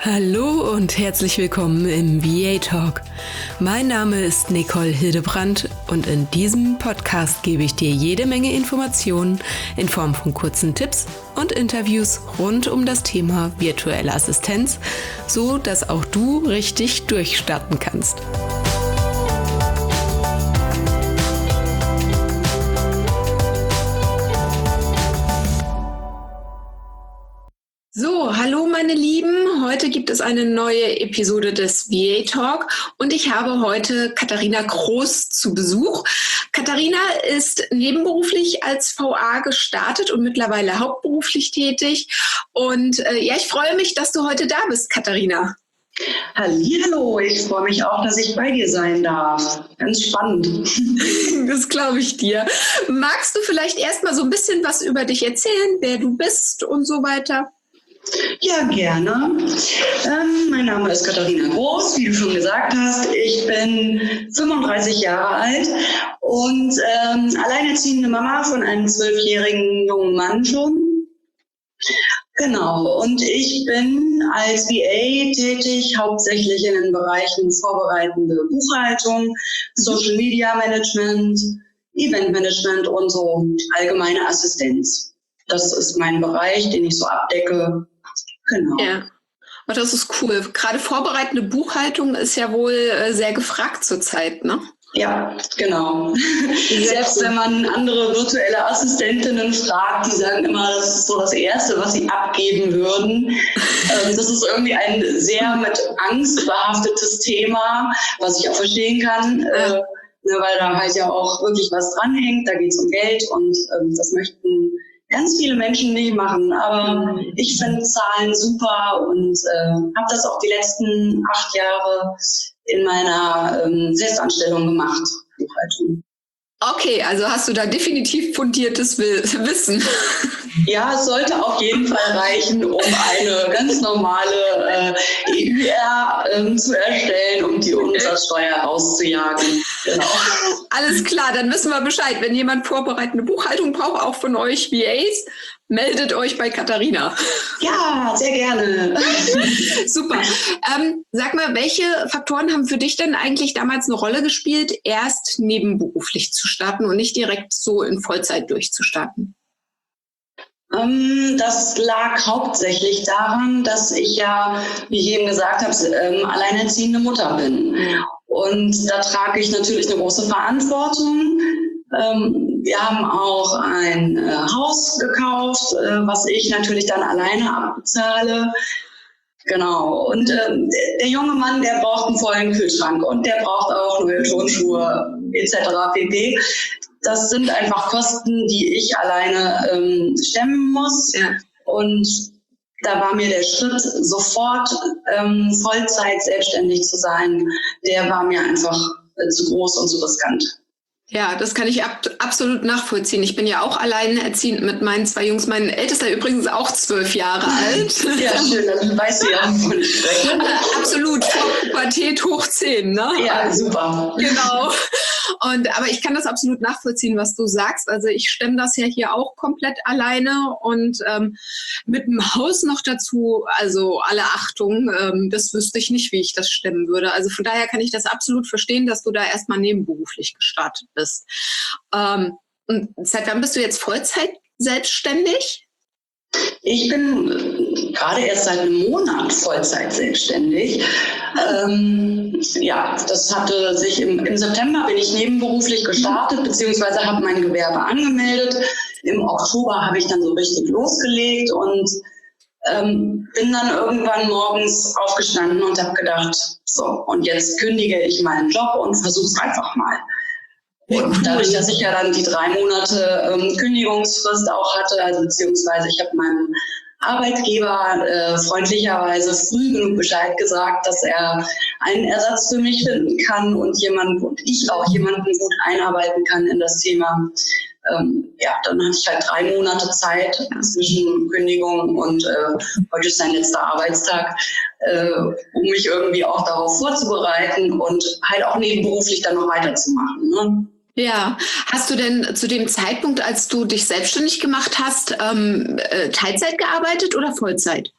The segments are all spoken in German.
Hallo und herzlich willkommen im VA Talk. Mein Name ist Nicole Hildebrandt und in diesem Podcast gebe ich dir jede Menge Informationen in Form von kurzen Tipps und Interviews rund um das Thema virtuelle Assistenz, so dass auch du richtig durchstarten kannst. So, hallo meine Lieben, heute gibt es eine neue Episode des VA Talk und ich habe heute Katharina Kroos zu Besuch. Katharina ist nebenberuflich als VA gestartet und mittlerweile hauptberuflich tätig und ich freue mich, dass du heute da bist, Katharina. Hallihallo, ich freue mich auch, dass ich bei dir sein darf. Ganz spannend. Das glaube ich dir. Magst du vielleicht erstmal so ein bisschen was über dich erzählen, wer du bist und so weiter? Ja, gerne. Mein Name ist Katharina Kroos, wie du schon gesagt hast. Ich bin 35 Jahre alt und alleinerziehende Mama von einem 12-jährigen jungen Mann schon. Genau, und ich bin als VA tätig, hauptsächlich in den Bereichen vorbereitende Buchhaltung, Social Media Management, Event Management und so allgemeine Assistenz. Das ist mein Bereich, den ich so abdecke. Genau. Ja, und das ist cool. Gerade vorbereitende Buchhaltung ist ja wohl sehr gefragt zurzeit, ne? Ja, genau. Selbst wenn man andere virtuelle Assistentinnen fragt, die sagen immer, das ist so das Erste, was sie abgeben würden. Das ist irgendwie ein sehr mit Angst behaftetes Thema, was ich auch verstehen kann, weil da halt ja auch wirklich was dranhängt. Da geht es um Geld und das möchten ganz viele Menschen nicht machen, aber ich finde Zahlen super und habe das auch die letzten 8 Jahre in meiner Festanstellung gemacht, Buchhaltung. Okay, also hast du da definitiv fundiertes Wissen. Ja, es sollte auf jeden Fall reichen, um eine ganz normale EUR zu erstellen, um die Umsatzsteuer rauszujagen. Genau. Alles klar, dann wissen wir Bescheid. Wenn jemand vorbereitende Buchhaltung braucht, auch von euch VAs, meldet euch bei Katharina. Ja, sehr gerne. Super. Sag mal, welche Faktoren haben für dich denn eigentlich damals eine Rolle gespielt, erst nebenberuflich zu starten und nicht direkt so in Vollzeit durchzustarten? Das lag hauptsächlich daran, dass ich ja, wie ich eben gesagt habe, alleinerziehende Mutter bin. Und da trage ich natürlich eine große Verantwortung. Wir haben auch ein Haus gekauft, was ich natürlich dann alleine abbezahle. Genau. Und der junge Mann, der braucht einen vollen Kühlschrank und der braucht auch neue Turnschuhe etc. pp. Das sind einfach Kosten, die ich alleine stemmen muss. Ja. Und da war mir der Schritt, sofort Vollzeit selbstständig zu sein, der war mir einfach zu groß und zu riskant. Ja, das kann ich absolut nachvollziehen. Ich bin ja auch alleinerziehend mit meinen 2 Jungs. Mein Ältester übrigens auch 12 Jahre alt. Ja, schön, dann weißt du ja, wovon ich spreche. Absolut, vor Pubertät hoch 10, ne? Ja, super. Genau. Aber ich kann das absolut nachvollziehen, was du sagst. Also ich stemme das ja hier auch komplett alleine und mit dem Haus noch dazu, also alle Achtung, das wüsste ich nicht, wie ich das stemmen würde. Also von daher kann ich das absolut verstehen, dass du da erstmal nebenberuflich gestartet bist. Und seit wann bist du jetzt Vollzeit selbstständig? Ich bin gerade erst seit einem Monat Vollzeit selbstständig. Das hatte sich im September bin ich nebenberuflich gestartet, beziehungsweise habe mein Gewerbe angemeldet. Im Oktober habe ich dann so richtig losgelegt und bin dann irgendwann morgens aufgestanden und habe gedacht, so, und jetzt kündige ich meinen Job und versuche es einfach mal. Und dadurch, dass ich ja dann die 3 Monate Kündigungsfrist auch hatte, also beziehungsweise ich habe meinem Arbeitgeber freundlicherweise früh genug Bescheid gesagt, dass er einen Ersatz für mich finden kann und ich auch jemanden gut einarbeiten kann in das Thema. Dann hatte ich halt 3 Monate Zeit zwischen Kündigung und heute ist sein letzter Arbeitstag, um mich irgendwie auch darauf vorzubereiten und halt auch nebenberuflich dann noch weiterzumachen. Ne? Ja, hast du denn zu dem Zeitpunkt, als du dich selbstständig gemacht hast, Teilzeit gearbeitet oder Vollzeit?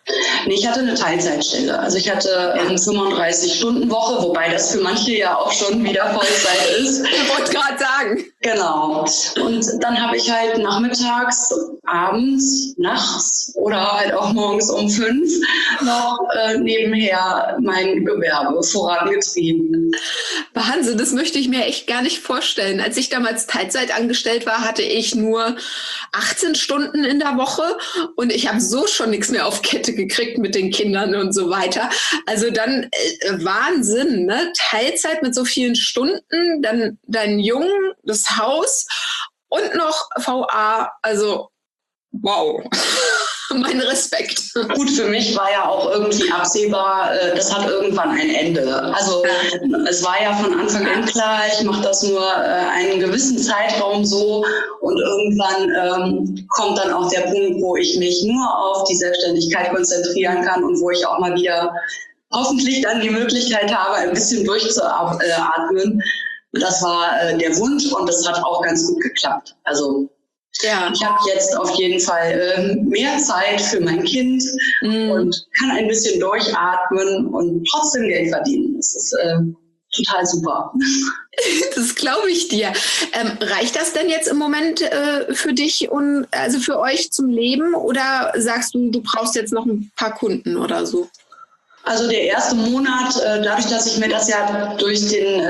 Nee, ich hatte eine Teilzeitstelle. Also ich hatte eine 35-Stunden-Woche, wobei das für manche ja auch schon wieder Vollzeit ist. Ich wollte gerade sagen. Genau. Und dann habe ich halt nachmittags, abends, nachts oder halt auch morgens um 5 noch nebenher mein Gewerbe vorangetrieben. Wahnsinn, das möchte ich mir echt gar nicht vorstellen. Als ich damals Teilzeit angestellt war, hatte ich nur 18 Stunden in der Woche und ich habe so schon nichts mehr auf Kette gekriegt mit den Kindern und so weiter. Also dann Wahnsinn, ne? Teilzeit mit so vielen Stunden, dann deinen Jungen, das Haus und noch VA. Also wow. Mein Respekt. Gut, für mich war ja auch irgendwie absehbar, das hat irgendwann ein Ende. Also es war ja von Anfang an klar, ich mache das nur einen gewissen Zeitraum so und irgendwann kommt dann auch der Punkt, wo ich mich nur auf die Selbstständigkeit konzentrieren kann und wo ich auch mal wieder hoffentlich dann die Möglichkeit habe, ein bisschen durchzuatmen. Das war der Wunsch und das hat auch ganz gut geklappt. Also ja. Ich habe jetzt auf jeden Fall mehr Zeit für mein Kind und kann ein bisschen durchatmen und trotzdem Geld verdienen. Das ist total super. Das glaube ich dir. Reicht das denn jetzt im Moment für dich und also für euch zum Leben oder sagst du, du brauchst jetzt noch ein paar Kunden oder so? Also der erste Monat, dadurch, dass ich mir das ja durch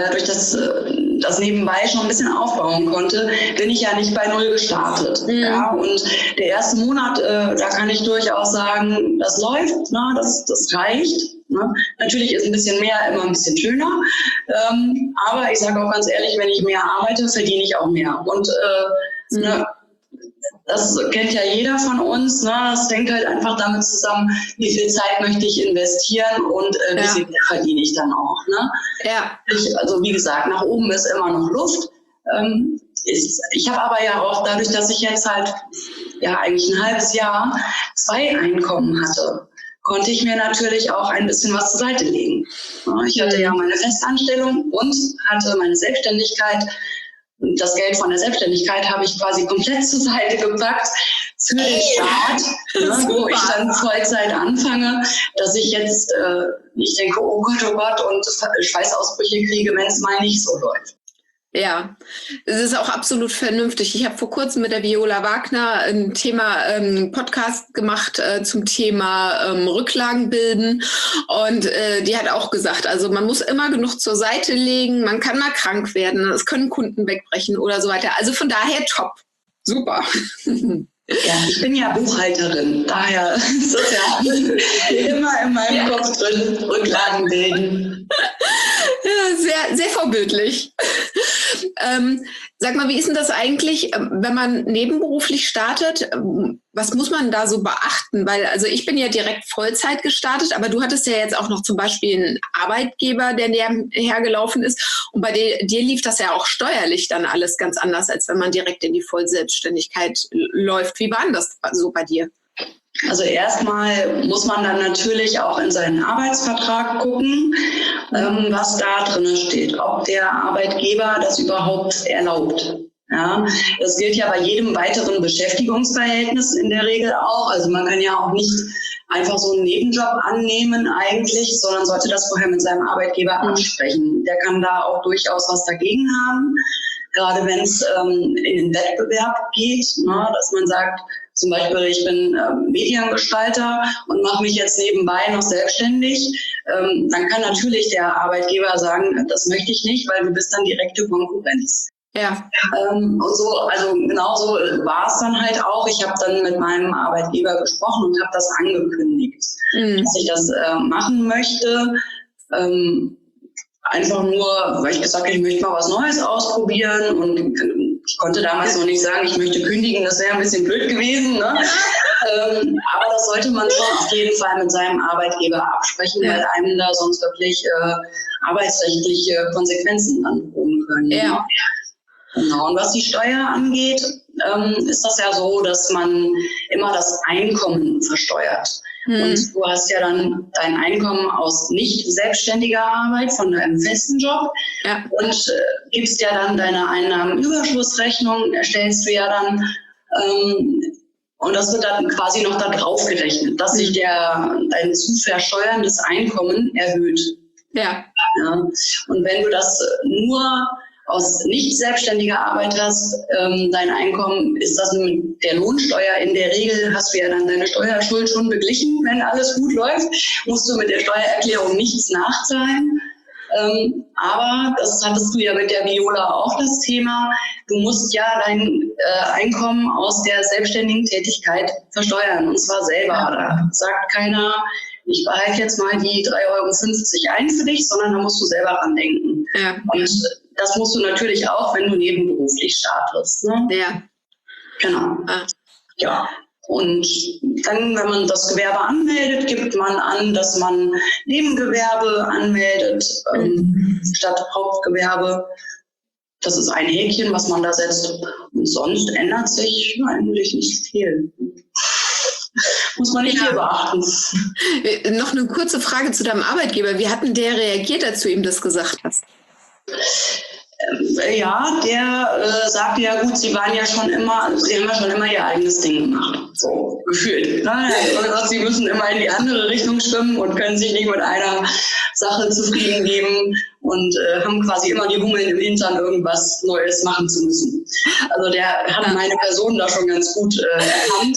das nebenbei schon ein bisschen aufbauen konnte, bin ich ja nicht bei Null gestartet. Ja, und der erste Monat, da kann ich durchaus sagen, das läuft, ne, das reicht. Ne. Natürlich ist ein bisschen mehr immer ein bisschen schöner, aber ich sage auch ganz ehrlich, wenn ich mehr arbeite, verdiene ich auch mehr. Und ne, das kennt ja jeder von uns. Ne? Das hängt halt einfach damit zusammen, wie viel Zeit möchte ich investieren und wie viel verdiene ich dann auch. Ne? Ja. Also wie gesagt, nach oben ist immer noch Luft. Ich habe aber ja auch dadurch, dass ich jetzt halt eigentlich ein halbes Jahr 2 Einkommen hatte, konnte ich mir natürlich auch ein bisschen was zur Seite legen. Ich hatte ja meine Festanstellung und hatte meine Selbstständigkeit. Das Geld von der Selbstständigkeit habe ich quasi komplett zur Seite gepackt für den Start, ne, wo ich dann Vollzeit anfange, dass ich jetzt nicht denke, oh Gott, und Schweißausbrüche kriege, wenn es mal nicht so läuft. Ja, es ist auch absolut vernünftig. Ich habe vor kurzem mit der Viola Wagner ein Podcast gemacht zum Thema Rücklagen bilden und die hat auch gesagt, also man muss immer genug zur Seite legen, man kann mal krank werden, es können Kunden wegbrechen oder so weiter. Also von daher top, super. Ja, ich bin ja Buchhalterin, daher ist das ja immer in meinem Kopf drin, Rücklagen bilden. Ja, sehr, sehr vorbildlich. Sag mal, wie ist denn das eigentlich, wenn man nebenberuflich startet? Was muss man da so beachten? Weil, also ich bin ja direkt Vollzeit gestartet, aber du hattest ja jetzt auch noch zum Beispiel einen Arbeitgeber, der hergelaufen ist. Und bei dir lief das ja auch steuerlich dann alles ganz anders, als wenn man direkt in die Vollselbstständigkeit läuft. Wie war denn das so bei dir? Also erstmal muss man dann natürlich auch in seinen Arbeitsvertrag gucken, was da drin steht, ob der Arbeitgeber das überhaupt erlaubt. Ja, das gilt ja bei jedem weiteren Beschäftigungsverhältnis in der Regel auch. Also man kann ja auch nicht einfach so einen Nebenjob annehmen eigentlich, sondern sollte das vorher mit seinem Arbeitgeber absprechen. Der kann da auch durchaus was dagegen haben, gerade wenn es in den Wettbewerb geht, ne, dass man sagt, zum Beispiel, ich bin Mediengestalter und mache mich jetzt nebenbei noch selbstständig. Dann kann natürlich der Arbeitgeber sagen, das möchte ich nicht, weil du bist dann direkte Konkurrenz. Ja. Und so, also genau so war es dann halt auch. Ich habe dann mit meinem Arbeitgeber gesprochen und habe das angekündigt, dass ich das machen möchte. Einfach nur, weil ich gesagt habe, ich möchte mal was Neues ausprobieren und ich konnte damals noch nicht sagen, ich möchte kündigen, das wäre ein bisschen blöd gewesen. Ne? Aber das sollte man schon auf jeden Fall mit seinem Arbeitgeber absprechen, weil einem da sonst wirklich arbeitsrechtliche Konsequenzen dann drohen können. Ja. Ne? Genau. Und was die Steuer angeht, ist das ja so, dass man immer das Einkommen versteuert. Und du hast ja dann dein Einkommen aus nicht selbstständiger Arbeit von deinem festen Job und gibst ja dann deine Einnahmenüberschussrechnung, erstellst du ja dann Und das wird dann quasi noch da drauf gerechnet, dass sich dein zu versteuerndes Einkommen erhöht. Ja. Ja. Und wenn du das nur aus nicht selbstständiger Arbeit hast, dein Einkommen, ist das mit der Lohnsteuer in der Regel, hast du ja dann deine Steuerschuld schon beglichen, wenn alles gut läuft, musst du mit der Steuererklärung nichts nachzahlen. Aber das hattest du ja mit der Viola auch das Thema, du musst ja dein Einkommen aus der selbstständigen Tätigkeit versteuern, und zwar selber. Da sagt keiner, ich behalte jetzt mal die 3,50 € ein für dich, sondern da musst du selber dran denken. Ja. Und das musst du natürlich auch, wenn du nebenberuflich startest. Ne? Ja. Genau. Ja. Und dann, wenn man das Gewerbe anmeldet, gibt man an, dass man Nebengewerbe anmeldet, statt Hauptgewerbe. Das ist ein Häkchen, was man da setzt. Und sonst ändert sich eigentlich nicht viel. Muss man nicht viel beachten. Noch eine kurze Frage zu deinem Arbeitgeber. Wie hat denn der reagiert, als du ihm das gesagt hast? Ja, der sagte ja gut, sie haben ja schon immer ihr eigenes Ding gemacht. So gefühlt. Ne? Er hat gesagt, sie müssen immer in die andere Richtung schwimmen und können sich nicht mit einer Sache zufrieden geben und haben quasi immer die Hummeln im Hintern, irgendwas Neues machen zu müssen. Also der hat meine Person da schon ganz gut erkannt.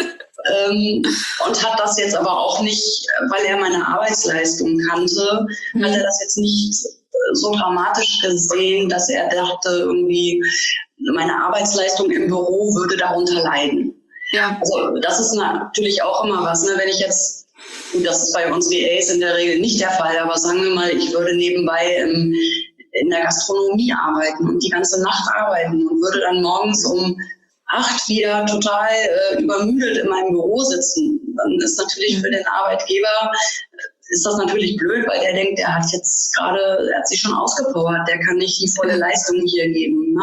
Und hat das jetzt aber auch nicht, weil er meine Arbeitsleistung kannte, hat er das jetzt nicht so dramatisch gesehen, dass er dachte, irgendwie meine Arbeitsleistung im Büro würde darunter leiden. Ja. Also das ist natürlich auch immer was, ne? Wenn ich jetzt, und das ist bei uns VAs in der Regel nicht der Fall, aber sagen wir mal, ich würde nebenbei in der Gastronomie arbeiten und die ganze Nacht arbeiten und würde dann morgens um 8 wieder total übermüdet in meinem Büro sitzen, dann ist natürlich für den Arbeitgeber ist das natürlich blöd, weil der denkt, er hat sich schon ausgepowert, der kann nicht die volle Leistung hier geben.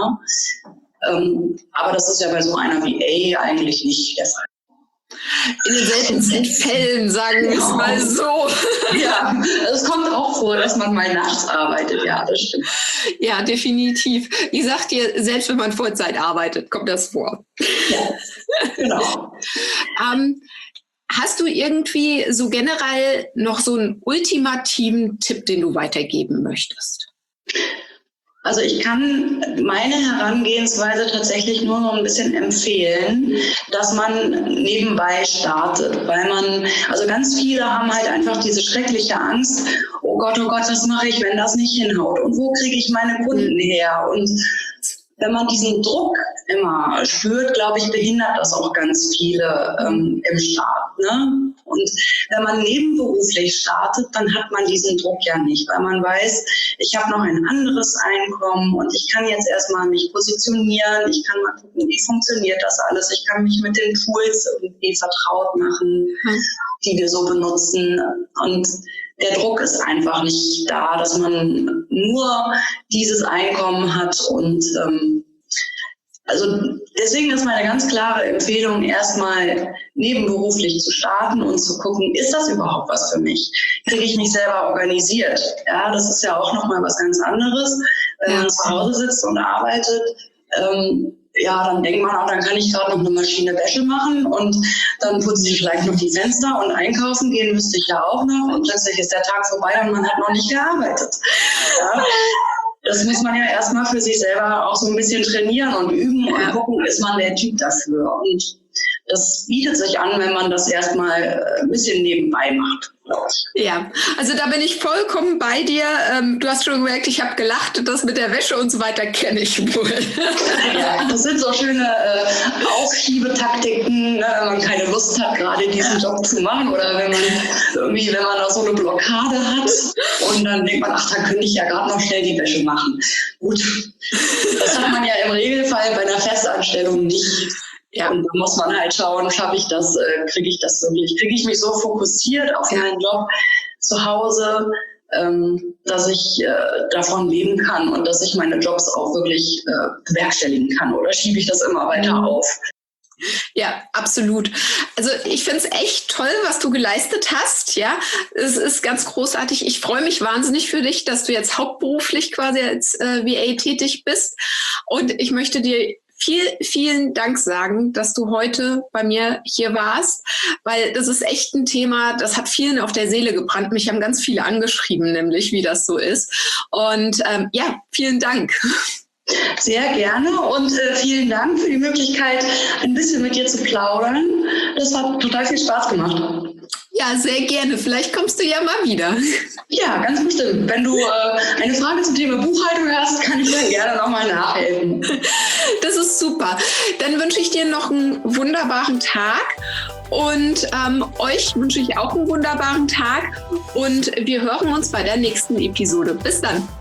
Ne? Aber das ist ja bei so einer VA eigentlich nicht der Fall. In den seltensten Fällen, sagen wir es mal so. Ja, es kommt auch vor, dass man mal nachts arbeitet, ja, das stimmt. Ja, definitiv. Ich sag dir, selbst wenn man Vollzeit arbeitet, kommt das vor. Ja, genau. Hast du irgendwie so generell noch so einen ultimativen Tipp, den du weitergeben möchtest? Also ich kann meine Herangehensweise tatsächlich nur noch ein bisschen empfehlen, dass man nebenbei startet, weil also ganz viele haben halt einfach diese schreckliche Angst, oh Gott, was mache ich, wenn das nicht hinhaut und wo kriege ich meine Kunden her? Und wenn man diesen Druck immer spürt, glaube ich, behindert das auch ganz viele im Start. Ne? Und wenn man nebenberuflich startet, dann hat man diesen Druck ja nicht, weil man weiß, ich habe noch ein anderes Einkommen und ich kann jetzt erstmal mich positionieren, ich kann mal gucken, wie funktioniert das alles, ich kann mich mit den Tools irgendwie vertraut machen, die wir so benutzen. Und der Druck ist einfach nicht da, dass man nur dieses Einkommen hat. Und also deswegen ist meine ganz klare Empfehlung, erstmal nebenberuflich zu starten und zu gucken, ist das überhaupt was für mich? Kriege ich mich selber organisiert? Ja, das ist ja auch nochmal was ganz anderes, wenn man zu Hause sitzt und arbeitet. Dann denkt man auch, dann kann ich gerade noch eine Maschine Wäsche machen und dann putze ich vielleicht noch die Fenster und einkaufen gehen müsste ich ja auch noch und plötzlich ist der Tag vorbei und man hat noch nicht gearbeitet. Ja. Das muss man ja erstmal für sich selber auch so ein bisschen trainieren und üben und gucken, ist man der Typ dafür. Und das bietet sich an, wenn man das erstmal ein bisschen nebenbei macht. Ja, also da bin ich vollkommen bei dir. Du hast schon gemerkt, ich habe gelacht, das mit der Wäsche und so weiter kenne ich wohl. Ja, das sind so schöne Aufschiebetaktiken, ne, wenn man keine Lust hat, gerade diesen Job zu machen oder wenn man da so eine Blockade hat und dann denkt man, ach, da könnte ich ja gerade noch schnell die Wäsche machen. Gut, das hat man ja im Regelfall bei einer Festanstellung nicht. Ja, und da muss man halt schauen, schaffe ich das, kriege ich das wirklich, kriege ich mich so fokussiert auf meinen Job zu Hause, dass ich davon leben kann und dass ich meine Jobs auch wirklich bewerkstelligen kann, oder schiebe ich das immer weiter auf? Ja, absolut. Also ich finde es echt toll, was du geleistet hast. Ja, es ist ganz großartig. Ich freue mich wahnsinnig für dich, dass du jetzt hauptberuflich quasi als VA tätig bist. Und ich möchte dir vielen Dank sagen, dass du heute bei mir hier warst, weil das ist echt ein Thema, das hat vielen auf der Seele gebrannt. Mich haben ganz viele angeschrieben, nämlich wie das so ist. Und vielen Dank. Sehr gerne und vielen Dank für die Möglichkeit, ein bisschen mit dir zu plaudern. Das hat total viel Spaß gemacht. Ja, sehr gerne. Vielleicht kommst du ja mal wieder. Ja, ganz bestimmt. Wenn du eine Frage zum Thema Buchhaltung hast, kann ich dir gerne nochmal nachhelfen. Das ist super. Dann wünsche ich dir noch einen wunderbaren Tag und euch wünsche ich auch einen wunderbaren Tag und wir hören uns bei der nächsten Episode. Bis dann.